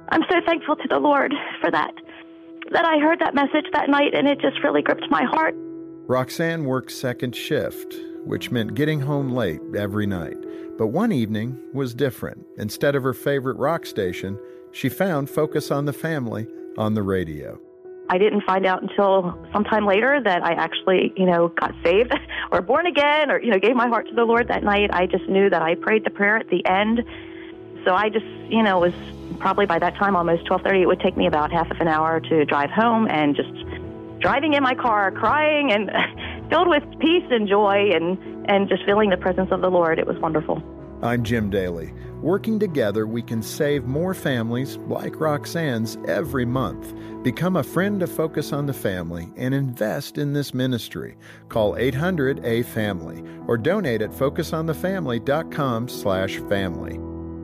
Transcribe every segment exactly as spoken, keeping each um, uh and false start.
I'm so thankful to the Lord for that, that I heard that message that night, and it just really gripped my heart. Roxanne worked second shift, which meant getting home late every night. But one evening was different. Instead of her favorite rock station, she found Focus on the Family on the radio. I didn't find out until sometime later that I actually, you know, got saved or born again or, you know, gave my heart to the Lord that night. I just knew that I prayed the prayer at the end. So I just, you know, was probably by that time, almost twelve thirty, it would take me about half of an hour to drive home, and just driving in my car, crying and filled with peace and joy and, and just feeling the presence of the Lord. It was wonderful. I'm Jim Daly. Working together, we can save more families like Roxanne's every month. Become a friend of Focus on the Family and invest in this ministry. Call eight hundred A family or donate at focus on the family dot com slash family.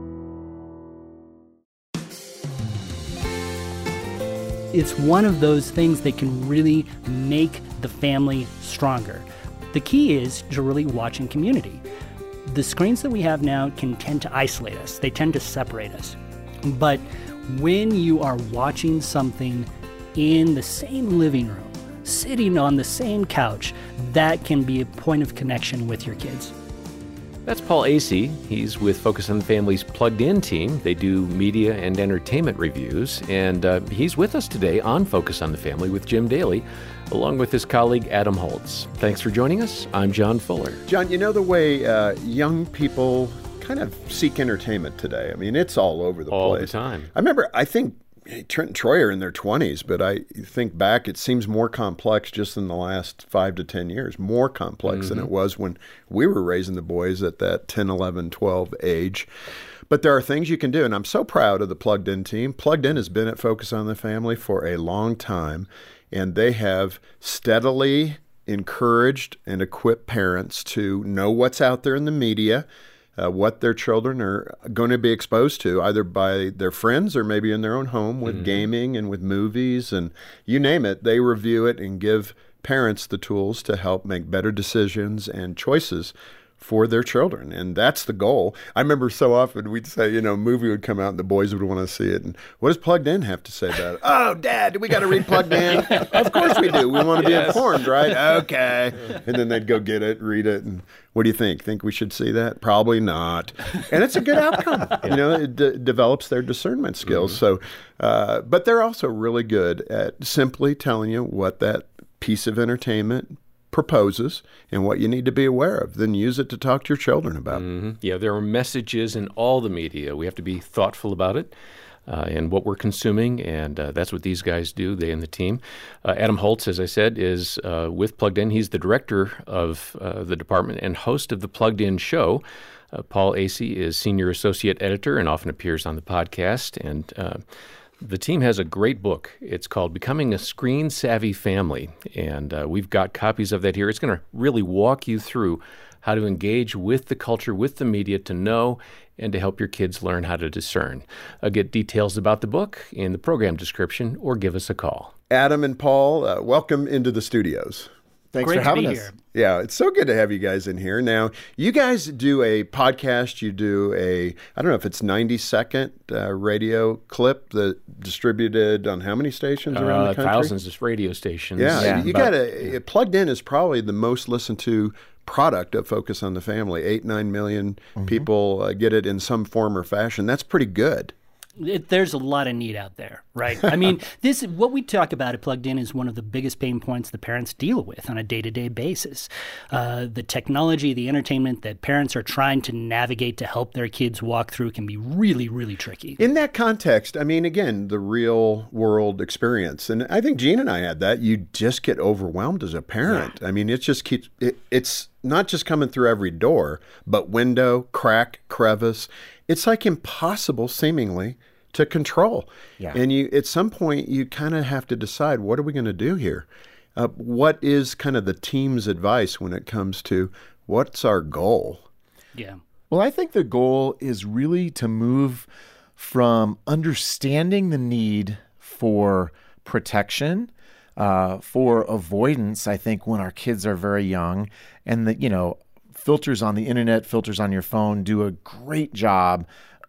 It's one of those things that can really make the family stronger. The key is to really watch in community. The screens that we have now can tend to isolate us. They tend to separate us. But when you are watching something in the same living room, sitting on the same couch, that can be a point of connection with your kids. That's Paul Asay. He's with Focus on the Family's Plugged In team. They do media and entertainment reviews, and uh, he's with us today on Focus on the Family with Jim Daly, along with his colleague Adam Holtz. Thanks for joining us. I'm John Fuller. John, you know the way uh, young people kind of seek entertainment today? I mean, it's all over the all place. All the time. I remember, I think Trent and Troy are in their twenties, but I think back, it seems more complex just in the last five to ten years, more complex mm-hmm. than it was when we were raising the boys at that ten, eleven, twelve age. But there are things you can do, and I'm so proud of the Plugged In team. Plugged In has been at Focus on the Family for a long time, and they have steadily encouraged and equipped parents to know what's out there in the media, Uh, what their children are going to be exposed to, either by their friends or maybe in their own home with mm-hmm. gaming and with movies and you name it. They review it and give parents the tools to help make better decisions and choices for their children. And that's the goal. I remember so often we'd say, you know, a movie would come out and the boys would want to see it. And what does Plugged In have to say about it? Oh, Dad, we got to read Plugged In. Of course we do. We want to yes. be informed, right? Okay. And then they'd go get it, read it. And what do you think? Think we should see that? Probably not. And it's a good outcome. yeah. You know, it d- develops their discernment skills. Mm-hmm. So, uh, but they're also really good at simply telling you what that piece of entertainment proposes and what you need to be aware of, then use it to talk to your children about. Mm-hmm. Yeah, there are messages in all the media. We have to be thoughtful about it uh, and what we're consuming, and uh, that's what these guys do, they and the team. Uh, Adam Holtz, as I said, is uh, with Plugged In. He's the director of uh, the department and host of the Plugged In show. Uh, Paul Asay is senior associate editor and often appears on the podcast, and uh, the team has a great book. It's called Becoming a Screen Savvy Family, and uh, we've got copies of that here. It's going to really walk you through how to engage with the culture, with the media, to know and to help your kids learn how to discern. Uh, get details about the book in the program description or give us a call. Adam and Paul, uh, welcome into the studios. Thanks Great for having to be us. Here. Yeah, it's so good to have you guys in here. Now, you guys do a podcast. You do a, I don't know if it's ninety second uh, radio clip that distributed on how many stations around uh, the country? Thousands of radio stations. Yeah, yeah you got a, Plugged In is probably the most listened to product of Focus on the Family. Eight, nine million mm-hmm. people uh, get it in some form or fashion. That's pretty good. It, there's a lot of need out there, right? I mean, this what we talk about at Plugged In is one of the biggest pain points the parents deal with on a day-to-day basis. Uh, the technology, the entertainment that parents are trying to navigate to help their kids walk through can be really, really tricky. In that context, I mean, again, the real world experience, and I think Gene and I had that. You just get overwhelmed as a parent. Yeah. I mean, it just keeps it, it's not just coming through every door, but window, crack, crevice. It's like impossible, seemingly, to control. Yeah. And you, at some point, you kind of have to decide, what are we going to do here? Uh, what is kind of the team's advice when it comes to what's our goal? Yeah. Well, I think the goal is really to move from understanding the need for protection, uh, for avoidance, I think, when our kids are very young, and that, you know, filters on the internet, filters on your phone do a great job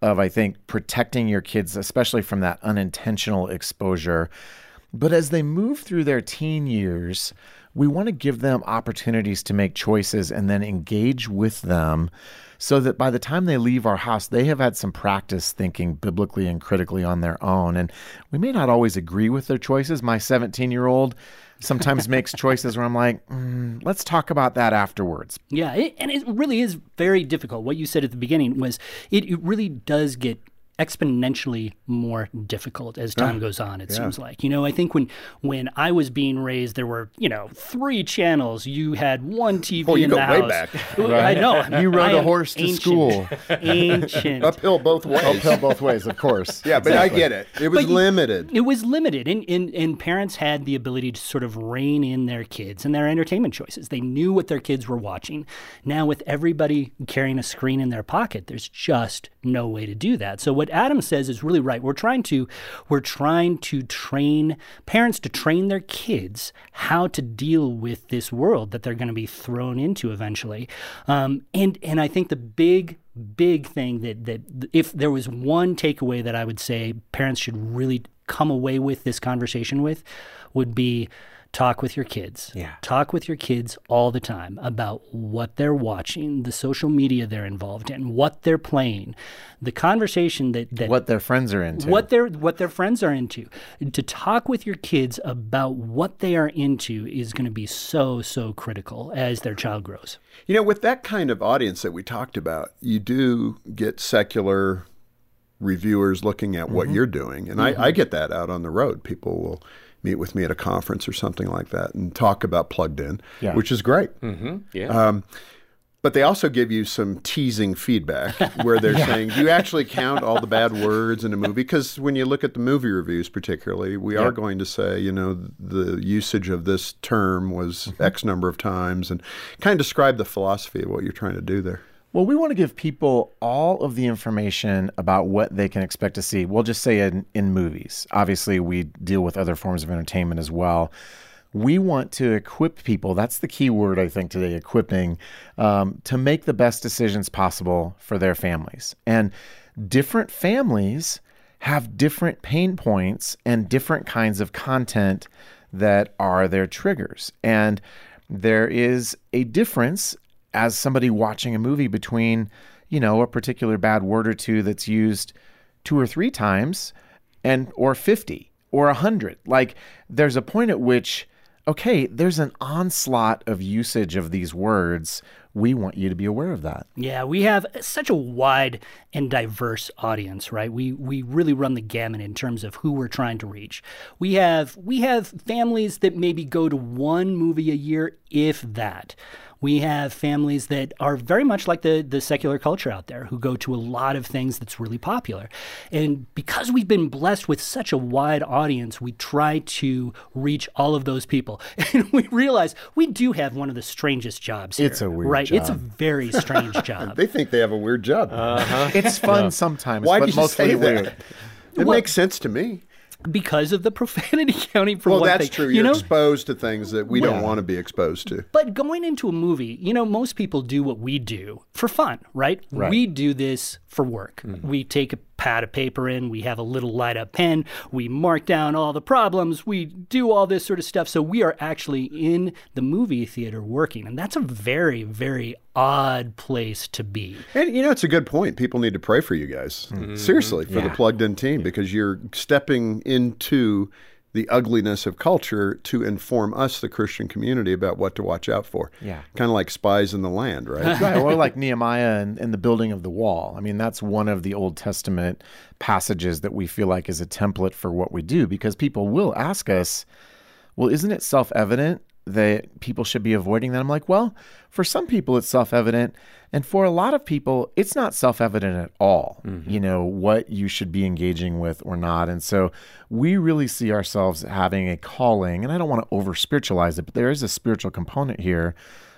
of, I think, protecting your kids, especially from that unintentional exposure. But as they move through their teen years, we want to give them opportunities to make choices and then engage with them so that by the time they leave our house, they have had some practice thinking biblically and critically on their own. And we may not always agree with their choices. My seventeen-year-old sometimes makes choices where I'm like, mm, let's talk about that afterwards. Yeah, it, and it really is very difficult. What you said at the beginning was it, it really does get exponentially more difficult as time goes on, it yeah. seems like. You know, I think when when I was being raised, there were, you know, three channels. You had one T V oh, you in go the way house. Back. Right. I know. You rode I a horse to ancient, school. Ancient. Uphill both ways. Uphill both ways, of course. Yeah, but exactly. I get it. It was but limited. It was limited. And, and, and parents had the ability to sort of rein in their kids and their entertainment choices. They knew what their kids were watching. Now, with everybody carrying a screen in their pocket, there's just no way to do that. So what Adam says is really right. We're trying to we're trying to train parents to train their kids how to deal with this world that they're going to be thrown into eventually. Um, and and I think the big big thing that that if there was one takeaway that I would say parents should really come away with this conversation with would be talk with your kids. Yeah. Talk with your kids all the time about what they're watching, the social media they're involved in, what they're playing, the conversation that, that what their friends are into. What their what their friends are into. To talk with your kids about what they are into is going to be so, so critical as their child grows. You know, with that kind of audience that we talked about, you do get secular reviewers looking at what mm-hmm. you're doing. And mm-hmm. I, I get that out on the road. People will meet with me at a conference or something like that and talk about Plugged In, yeah. which is great. Mm-hmm. Yeah. Um, but they also give you some teasing feedback where they're yeah. saying, do you actually count all the bad words in a movie? Because when you look at the movie reviews particularly, we yeah. are going to say, you know, the usage of this term was mm-hmm. X number of times, and kind of describe the philosophy of what you're trying to do there. Well, we want to give people all of the information about what they can expect to see. We'll just say in, in movies. Obviously, we deal with other forms of entertainment as well. We want to equip people, that's the key word I think today, equipping, um, to make the best decisions possible for their families. And different families have different pain points and different kinds of content that are their triggers. And there is a difference as somebody watching a movie between, you know, a particular bad word or two that's used two or three times and or fifty or one hundred. Like, there's a point at which, okay, there's an onslaught of usage of these words. We want you to be aware of that. Yeah, we have such a wide and diverse audience, right? We we really run the gamut in terms of who we're trying to reach. We have we have families that maybe go to one movie a year, if that. We have families that are very much like the, the secular culture out there who go to a lot of things that's really popular. And because we've been blessed with such a wide audience, we try to reach all of those people. And we realize we do have one of the strangest jobs here. It's a weird right? job. It's a very strange job. They think they have a weird job. Uh-huh. It's fun yeah. sometimes, Why but did you mostly say that? weird. It well, makes sense to me. Because of the profanity counting for well, one that's thing. true. You You're know? exposed to things that we well, don't want to be exposed to. But going into a movie, you know, most people do what we do for fun, right? right. We do this for work. Mm-hmm. We take a pad of paper in, we have a little light up pen, we mark down all the problems, we do all this sort of stuff. So we are actually in the movie theater working. And that's a very, very odd place to be. And, you know, it's a good point. People need to pray for you guys. Mm-hmm. Seriously, for yeah. the Plugged In team, because you're stepping into the ugliness of culture to inform us, the Christian community, about what to watch out for. Yeah. Kind of like spies in the land, right? Right. Or like Nehemiah and, and the building of the wall. I mean, that's one of the Old Testament passages that we feel like is a template for what we do, because people will ask us, well, isn't it self-evident that people should be avoiding that? I'm like, well, for some people it's self-evident, and for a lot of people it's not self-evident at all, mm-hmm. you know, what you should be engaging with or not. And so we really see ourselves having a calling, and I don't want to over-spiritualize it, but there is a spiritual component here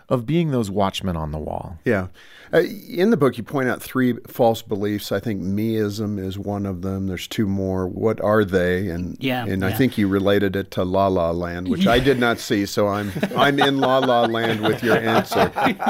of being those watchmen on the wall. Yeah. Uh, in the book, you point out three false beliefs. I think meism is one of them. There's two more. What are they? And yeah, and yeah. I think you related it to La La Land, which I did not see. So I'm I'm in La La Land with your answer.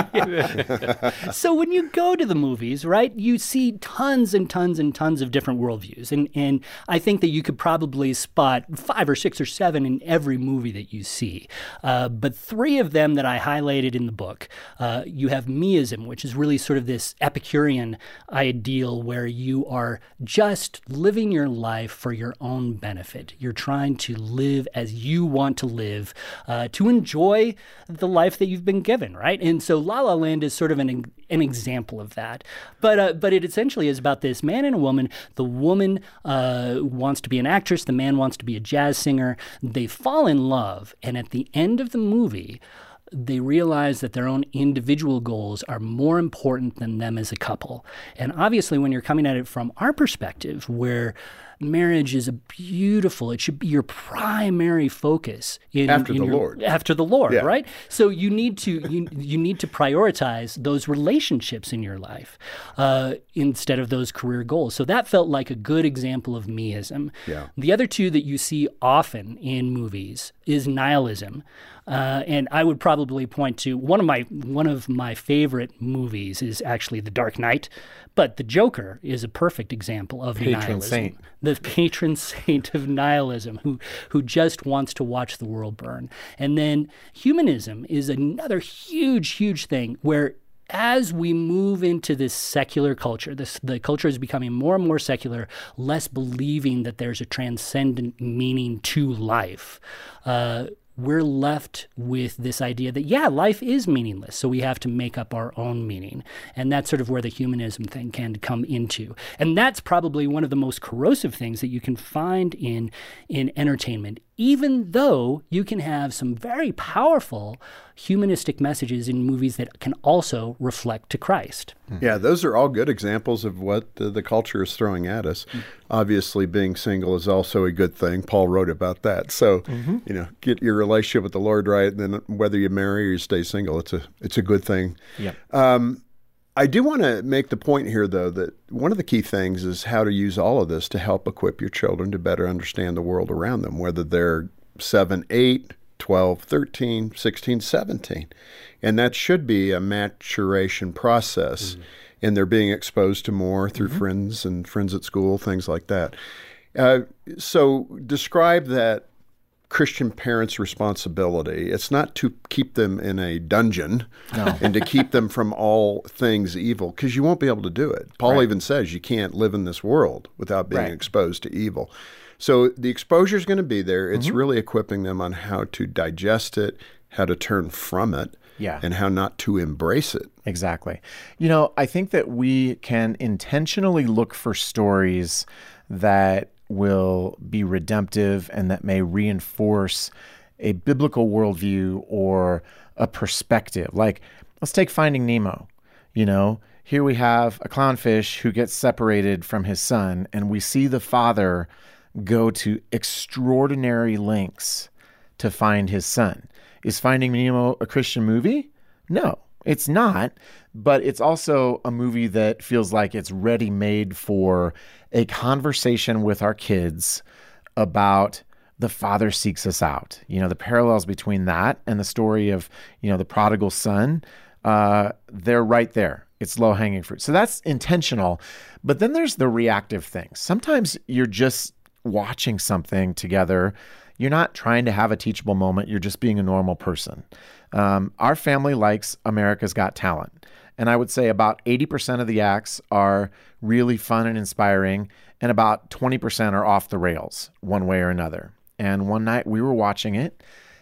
So when you go to the movies, right, you see tons and tons and tons of different worldviews, and and I think that you could probably spot five or six or seven in every movie that you see. Uh, but three of them that I highlighted in the book, uh, you have meism, which is really sort of this Epicurean ideal where you are just living your life for your own benefit. You're trying to live as you want to live, uh, to enjoy the life that you've been given, right? And so La La Land is sort of an an example of that. But uh, but it essentially is about this man and a woman. The woman uh, wants to be an actress. The man wants to be a jazz singer. They fall in love, and at the end of the movie, they realize that their own individual goals are more important than them as a couple. And obviously, when you're coming at it from our perspective, where marriage is a beautiful, it should be your primary focus in, after in the your, Lord. After the Lord, yeah. right? So you need to you, you need to prioritize those relationships in your life uh, instead of those career goals. So that felt like a good example of meism. Yeah. The other two that you see often in movies is nihilism. Uh, and I would probably point to one of my one of my favorite movies is actually The Dark Knight, but The Joker is a perfect example of Patron nihilism. saint. The patron saint of nihilism, who who just wants to watch the world burn. And then humanism is another huge, huge thing where as we move into this secular culture, this the culture is becoming more and more secular, less believing that there's a transcendent meaning to life. Uh, we're left with this idea that, yeah, life is meaningless, so we have to make up our own meaning. And that's sort of where the humanism thing can come into. And that's probably one of the most corrosive things that you can find in, in entertainment, even though you can have some very powerful humanistic messages in movies that can also reflect to Christ. Yeah, those are all good examples of what the, the culture is throwing at us. Mm-hmm. Obviously, being single is also a good thing. Paul wrote about that. So, mm-hmm. you know, get your relationship with the Lord right, and then whether you marry or you stay single, it's a it's a good thing. Yeah. Um, I do want to make the point here, though, that one of the key things is how to use all of this to help equip your children to better understand the world around them, whether they're seven, eight, twelve, thirteen, sixteen, seventeen. And that should be a maturation process. Mm-hmm. And they're being exposed to more through mm-hmm. friends and friends at school, things like that. Uh, so describe that Christian parents' responsibility. It's not to keep them in a dungeon no. and to keep them from all things evil, because you won't be able to do it. Paul right. even says you can't live in this world without being right. exposed to evil. So the exposure is going to be there. It's mm-hmm. really equipping them on how to digest it, how to turn from it, yeah. and how not to embrace it. Exactly. You know, I think that we can intentionally look for stories that will be redemptive and that may reinforce a biblical worldview or a perspective. Like, let's take Finding Nemo. You know, here we have a clownfish who gets separated from his son, and we see the father go to extraordinary lengths to find his son. Is Finding Nemo a Christian movie? No, it's not. But it's also a movie that feels like it's ready-made for a conversation with our kids about the father seeks us out. You know, the parallels between that and the story of, you know, the prodigal son, uh, they're right there. It's low-hanging fruit. So that's intentional. But then there's the reactive things. Sometimes you're just watching something together. You're not trying to have a teachable moment. You're just being a normal person. Um, our family likes America's Got Talent. And I would say about eighty percent of the acts are really fun and inspiring, and about twenty percent are off the rails one way or another. And one night we were watching it,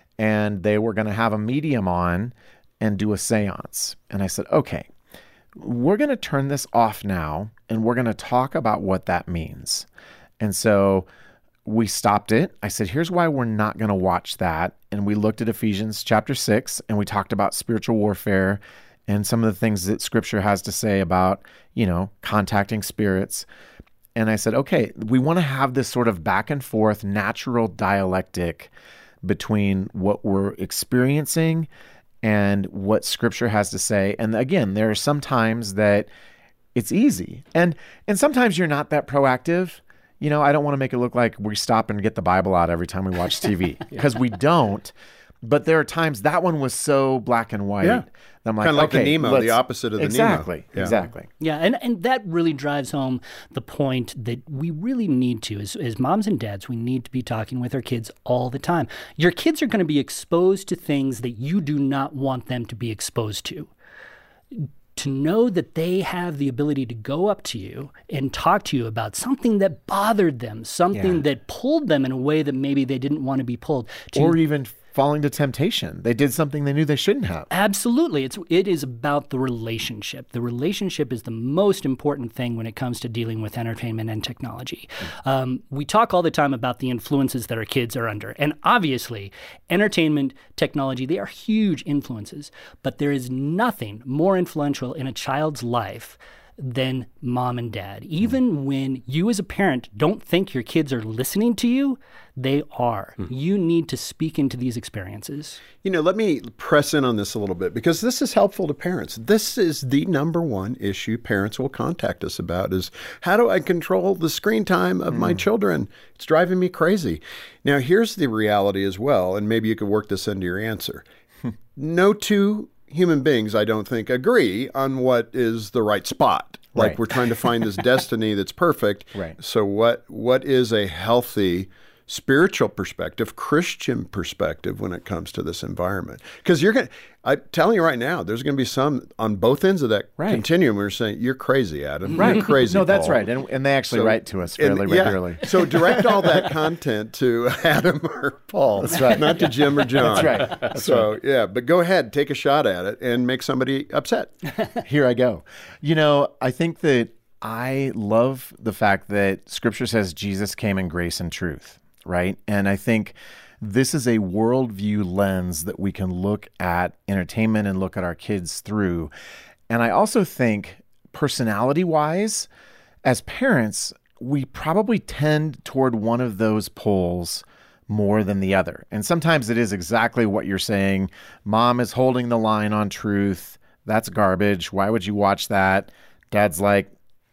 and they were going to have a medium on and do a seance. And I said, okay, we're going to turn this off now, and we're going to talk about what that means. And so we stopped it. I said, here's why we're not going to watch that. And we looked at Ephesians chapter six, and we talked about spiritual warfare and some of the things that Scripture has to say about, you know, contacting spirits. And I said, okay, we want to have this sort of back and forth natural dialectic between what we're experiencing and what Scripture has to say. And again, there are some times that it's easy. And and sometimes you're not that proactive. You know, I don't want to make it look like we stop and get the Bible out every time we watch T V, because we don't. But there are times that one was so black and white. Yeah. That I'm like, kind of like okay, the Nemo, the opposite of the exactly, Nemo. Yeah. Exactly. Yeah, and, and that really drives home the point that we really need to, as, as moms and dads, we need to be talking with our kids all the time. Your kids are going to be exposed to things that you do not want them to be exposed to. To know that they have the ability to go up to you and talk to you about something that bothered them, something Yeah. that pulled them in a way that maybe they didn't want to be pulled. To Or even falling to temptation. They did something they knew they shouldn't have. Absolutely. It's, it is about the relationship. The relationship is the most important thing when it comes to dealing with entertainment and technology. Um, we talk all the time about the influences that our kids are under. And obviously, entertainment, technology, they are huge influences. But there is nothing more influential in a child's life than mom and dad. Even when you as a parent don't think your kids are listening to you, they are. Mm. You need to speak into these experiences. You know, let me press in on this a little bit, because this is helpful to parents. This is the number one issue parents will contact us about is, how do I control the screen time of mm. my children? It's driving me crazy. Now, here's the reality as well, and maybe you could work this into your answer. No two human beings, I don't think, agree on what is the right spot. Like Right. we're trying to find this destiny that's perfect. Right. So what what is a healthy spiritual perspective, Christian perspective when it comes to this environment? Because you're going to, I'm telling you right now, there's going to be some on both ends of that Right. continuum where you're saying, you're crazy, Adam. Right. You're crazy, No, that's Paul. right. And, and they actually So- write to us and- fairly yeah. regularly. So direct all that content to Adam or Paul. That's right. Not to Jim or John. That's right. That's so, yeah, but go ahead, take a shot at it and make somebody upset. Here I go. You know, I think that I love the fact that Scripture says Jesus came in grace and truth, right? And I think this is a worldview lens that we can look at entertainment and look at our kids through. And I also think personality-wise, as parents, we probably tend toward one of those poles more than the other. And sometimes it is exactly what you're saying. Mom is holding the line on truth. That's garbage. Why would you watch that? Dad's like,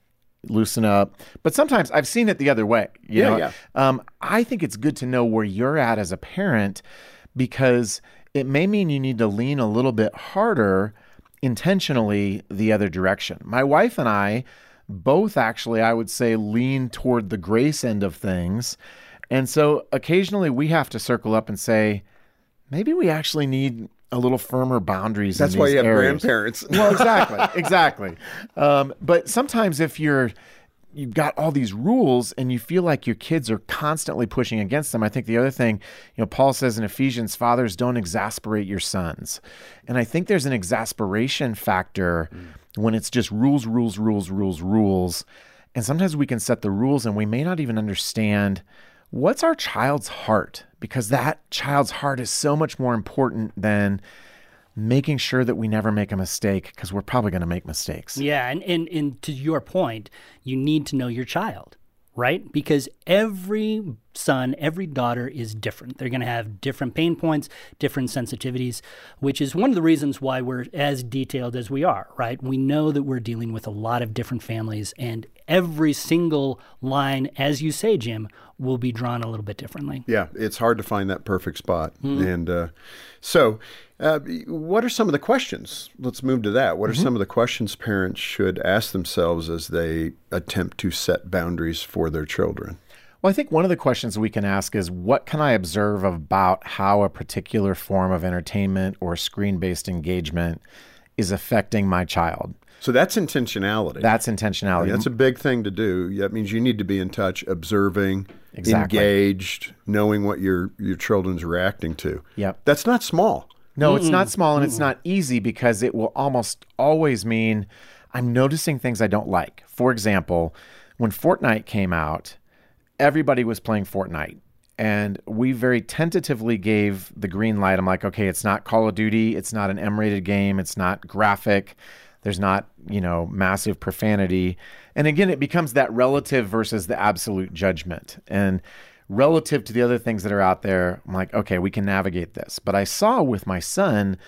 loosen up. But sometimes I've seen it the other way. You Yeah, know? yeah. Um, I think it's good to know where you're at as a parent, because it may mean you need to lean a little bit harder intentionally the other direction. My wife and I both actually, I would say, lean toward the grace end of things. And so occasionally we have to circle up and say, maybe we actually need a little firmer boundaries. That's in why these you have areas. grandparents. Well, exactly, exactly. Um, but sometimes if you're you've got all these rules and you feel like your kids are constantly pushing against them, I think the other thing, you know, Paul says in Ephesians, fathers, don't exasperate your sons. And I think there's an exasperation factor mm. when it's just rules, rules, rules, rules, rules. And sometimes we can set the rules and we may not even understand what's our child's heart, because that child's heart is so much more important than making sure that we never make a mistake, because we're probably going to make mistakes. Yeah, and, and, and to your point, you need to know your child, right? Because every son, every daughter is different. They're going to have different pain points, different sensitivities, which is one of the reasons why we're as detailed as we are, right? We know that we're dealing with a lot of different families, and every single line, as you say, Jim, will be drawn a little bit differently. Yeah, it's hard to find that perfect spot. Mm-hmm. And uh, so uh, what are some of the questions? Let's move to that. What mm-hmm. are some of the questions parents should ask themselves as they attempt to set boundaries for their children? Well, I think one of the questions we can ask is, what can I observe about how a particular form of entertainment or screen-based engagement is affecting my child? So that's intentionality. That's intentionality. I mean, that's a big thing to do. That means you need to be in touch, observing, exactly. engaged, knowing what your, your children's reacting to. Yep. That's not small. No, Mm-mm. it's not small, and Mm-mm. it's not easy, because it will almost always mean I'm noticing things I don't like. For example, when Fortnite came out, everybody was playing Fortnite. And we very tentatively gave the green light. I'm like, okay, it's not Call of Duty. It's not an M-rated game. It's not graphic. There's not, you know, massive profanity. And again, it becomes that relative versus the absolute judgment. And relative to the other things that are out there, I'm like, okay, we can navigate this. But I saw with my son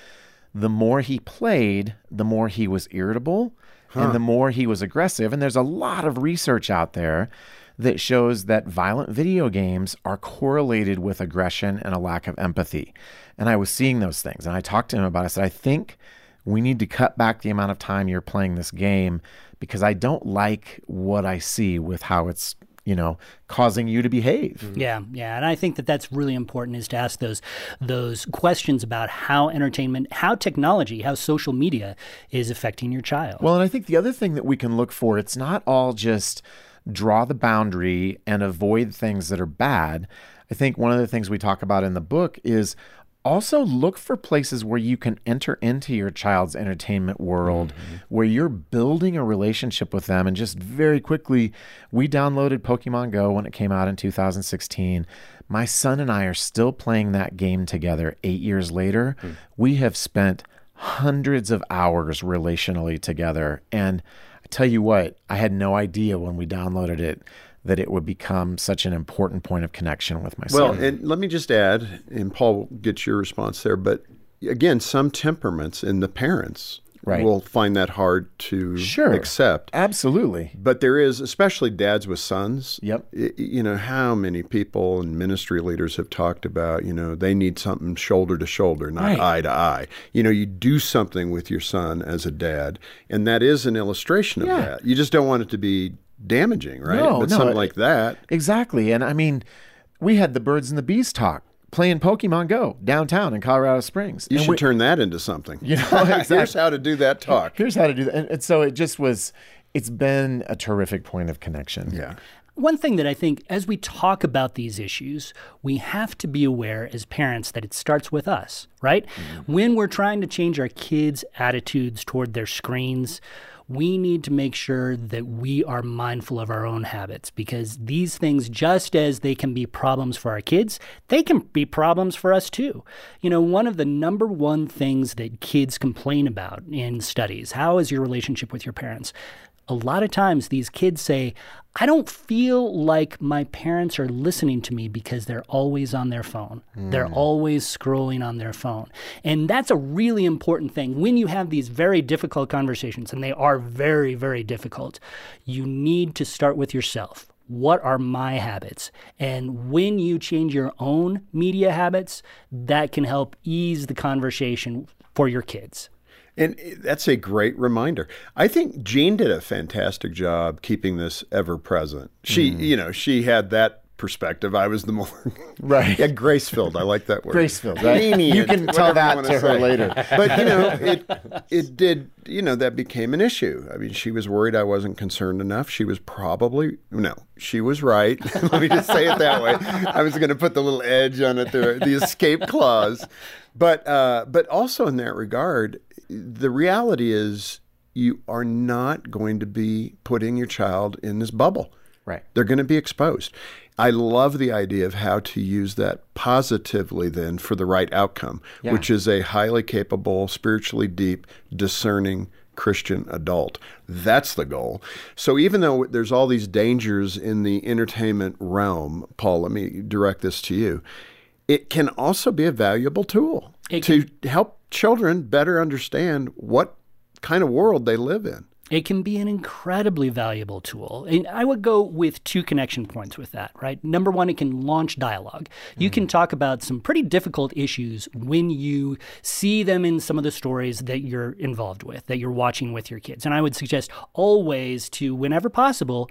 the more he played, the more he was irritable Huh. and the more he was aggressive. And there's a lot of research out there that shows that violent video games are correlated with aggression and a lack of empathy. And I was seeing those things. And I talked to him about it. I said, I think we need to cut back the amount of time you're playing this game because I don't like what I see with how it's, you know, causing you to behave. Yeah, yeah, and I think that that's really important is to ask those those questions about how entertainment, how technology, how social media is affecting your child. Well, and I think the other thing that we can look for, it's not all just draw the boundary and avoid things that are bad. I think one of the things we talk about in the book is also look for places where you can enter into your child's entertainment world, mm-hmm. where you're building a relationship with them. And just very quickly, we downloaded Pokemon Go when it came out in two thousand sixteen. My son and I are still playing that game together eight years later. Mm. We have spent hundreds of hours relationally together. And I tell you what, I had no idea when we downloaded it that it would become such an important point of connection with my well, son. Well, and let me just add, and Paul will get your response there, but again, some temperaments in the parents right. will find that hard to sure. accept. Absolutely. But there is, especially dads with sons, yep. it, you know, how many people and ministry leaders have talked about, you know, they need something shoulder to shoulder, not right. eye to eye. You know, you do something with your son as a dad, and that is an illustration of yeah. that. You just don't want it to be damaging, right? No, but no, something like that. Exactly. And I mean, we had the birds and the bees talk playing Pokemon Go downtown in Colorado Springs. You and should we, turn that into something. You know, exactly. Here's how to do that talk. Here's how to do that. And, and so it just was, it's been a terrific point of connection. Yeah. One thing that I think as we talk about these issues, we have to be aware as parents that it starts with us, right? Mm-hmm. When we're trying to change our kids' attitudes toward their screens, we need to make sure that we are mindful of our own habits because these things, just as they can be problems for our kids, they can be problems for us too. You know, one of the number one things that kids complain about in studies, how is your relationship with your parents? A lot of times these kids say, I don't feel like my parents are listening to me because they're always on their phone. Mm. They're always scrolling on their phone. And that's a really important thing. When you have these very difficult conversations, and they are very, very difficult, you need to start with yourself. What are my habits? And when you change your own media habits, that can help ease the conversation for your kids. And that's a great reminder. I think Jean did a fantastic job keeping this ever present. She, mm. you know, she had that perspective. I was the more right. Yeah, grace-filled. I like that word. Grace-filled. Right? Lenient, you can tell that to her say. later. But you know, it it did. You know, that became an issue. I mean, she was worried I wasn't concerned enough. She was probably no. She was right. Let me just say it that way. I was going to put the little edge on it, the, the escape clause. But uh, but also in that regard, the reality is you are not going to be putting your child in this bubble. Right. They're going to be exposed. I love the idea of how to use that positively then for the right outcome, yeah. which is a highly capable, spiritually deep, discerning Christian adult. That's the goal. So even though there's all these dangers in the entertainment realm, Paul, let me direct this to you. It can also be a valuable tool it to can, help children better understand what kind of world they live in. It can be an incredibly valuable tool. And I would go with two connection points with that, right? Number one, it can launch dialogue. You mm. can talk about some pretty difficult issues when you see them in some of the stories that you're involved with, that you're watching with your kids. And I would suggest always to, whenever possible,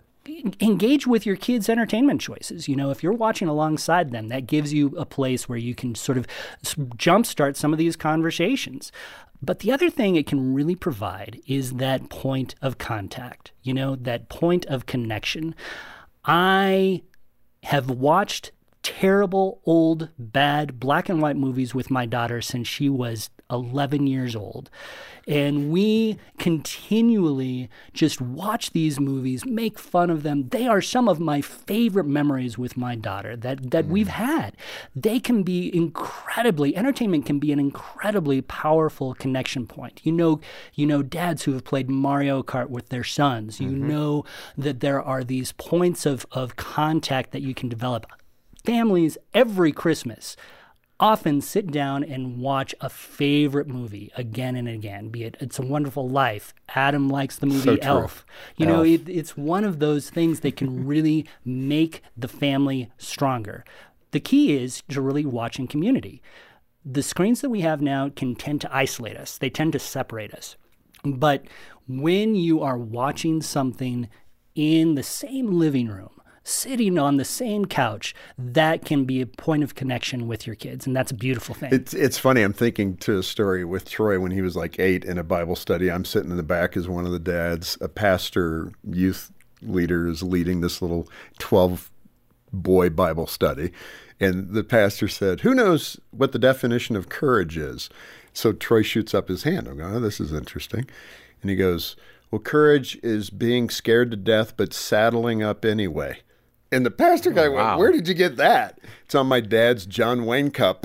engage with your kids' entertainment choices. You know, if you're watching alongside them, that gives you a place where you can sort of jumpstart some of these conversations. But the other thing it can really provide is that point of contact, you know, that point of connection. I have watched terrible, old, bad black and white movies with my daughter since she was eleven years old. And we continually just watch these movies, make fun of them. They are some of my favorite memories with my daughter that, that mm. we've had. They can be incredibly, entertainment can be an incredibly powerful connection point. You know, you know dads who have played Mario Kart with their sons. You mm-hmm. know that there are these points of, of contact that you can develop. Families every Christmas often sit down and watch a favorite movie again and again, be it It's a Wonderful Life, Adam likes the movie So true. Elf. You Elf. know, it, it's one of those things that can really make the family stronger. The key is to really watch in community. The screens that we have now can tend to isolate us. They tend to separate us. But when you are watching something in the same living room, sitting on the same couch, that can be a point of connection with your kids, and that's a beautiful thing. It's it's funny. I'm thinking to a story with Troy when he was like eight in a Bible study. I'm sitting in the back as one of the dads. A pastor, youth leader, is leading this little twelve boy Bible study, and the pastor said, "Who knows what the definition of courage is?" So Troy shoots up his hand. I'm going, "Oh, this is interesting," and he goes, "Well, courage is being scared to death but saddling up anyway." And the pastor guy Oh, wow. went, "Where did you get that?" It's on my dad's John Wayne cup.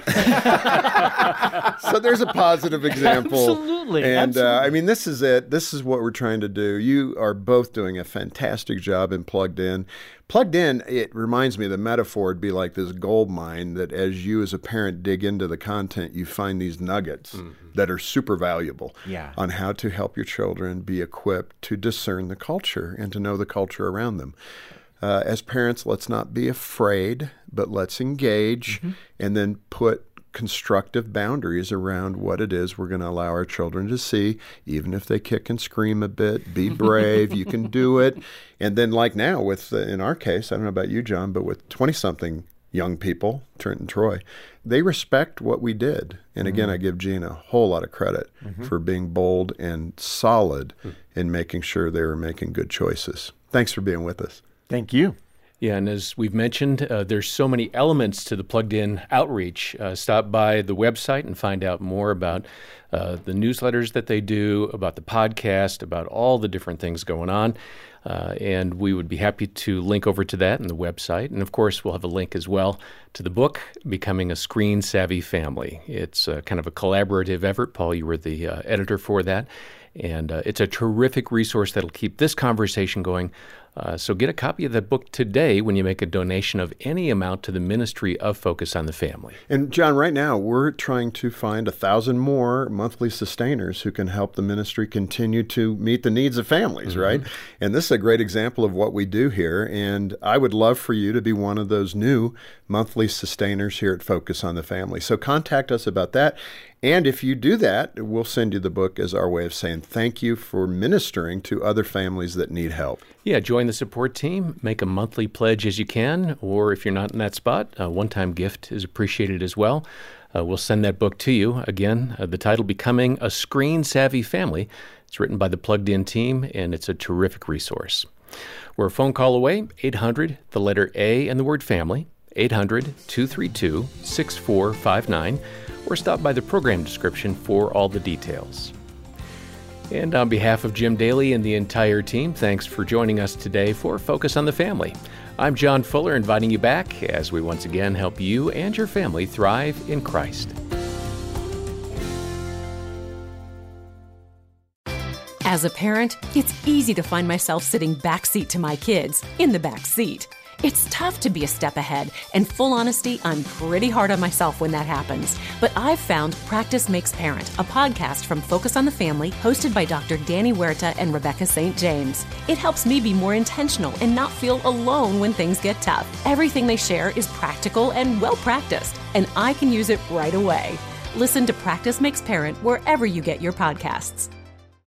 So there's a positive example. Absolutely. And absolutely. Uh, I mean, this is it. This is what we're trying to do. You are both doing a fantastic job in Plugged In. Plugged In, it reminds me, the metaphor would be like this gold mine that as you as a parent dig into the content, you find these nuggets mm-hmm. that are super valuable Yeah. on how to help your children be equipped to discern the culture and to know the culture around them. Uh, as parents, let's not be afraid, but let's engage mm-hmm. and then put constructive boundaries around what it is we're going to allow our children to see, even if they kick and scream a bit. Be brave. You can do it. And then like now with, uh, in our case, I don't know about you, John, but with twenty-something young people, Trent and Troy, they respect what we did. And again, mm-hmm. I give Gene a whole lot of credit mm-hmm. for being bold and solid mm-hmm. in making sure they were making good choices. Thanks for being with us. Thank you. Yeah, and as we've mentioned, uh, there's so many elements to the Plugged In outreach. Uh, stop by the website and find out more about uh, the newsletters that they do, about the podcast, about all the different things going on. Uh, and we would be happy to link over to that in the website. And of course, we'll have a link as well to the book, Becoming a Screen Savvy Family. It's uh, kind of a collaborative effort. Paul, you were the uh, editor for that. And uh, it's a terrific resource that'll keep this conversation going. Uh, so get a copy of that book today when you make a donation of any amount to the Ministry of Focus on the Family. And John, right now we're trying to find a thousand more monthly sustainers who can help the ministry continue to meet the needs of families, mm-hmm. right? And this is a great example of what we do here. And I would love for you to be one of those new monthly sustainers here at Focus on the Family. So contact us about that. And if you do that, we'll send you the book as our way of saying thank you for ministering to other families that need help. Yeah, join the support team. Make a monthly pledge as you can, or if you're not in that spot, a one-time gift is appreciated as well. Uh, we'll send that book to you. Again, uh, the title, Becoming a Screen Savvy Family. It's written by the Plugged In team, and it's a terrific resource. We're a phone call away, eight hundred, the letter A and the word family, eight hundred, two three two, six four five nine, or stop by the program description for all the details. And on behalf of Jim Daly and the entire team, thanks for joining us today for Focus on the Family. I'm John Fuller, inviting you back as we once again help you and your family thrive in Christ. As a parent, it's easy to find myself sitting backseat to my kids, in the back seat. It's tough to be a step ahead, and full honesty, I'm pretty hard on myself when that happens. But I've found Practice Makes Parent, a podcast from Focus on the Family, hosted by Doctor Danny Huerta and Rebecca Saint James. It helps me be more intentional and not feel alone when things get tough. Everything they share is practical and well-practiced, and I can use it right away. Listen to Practice Makes Parent wherever you get your podcasts.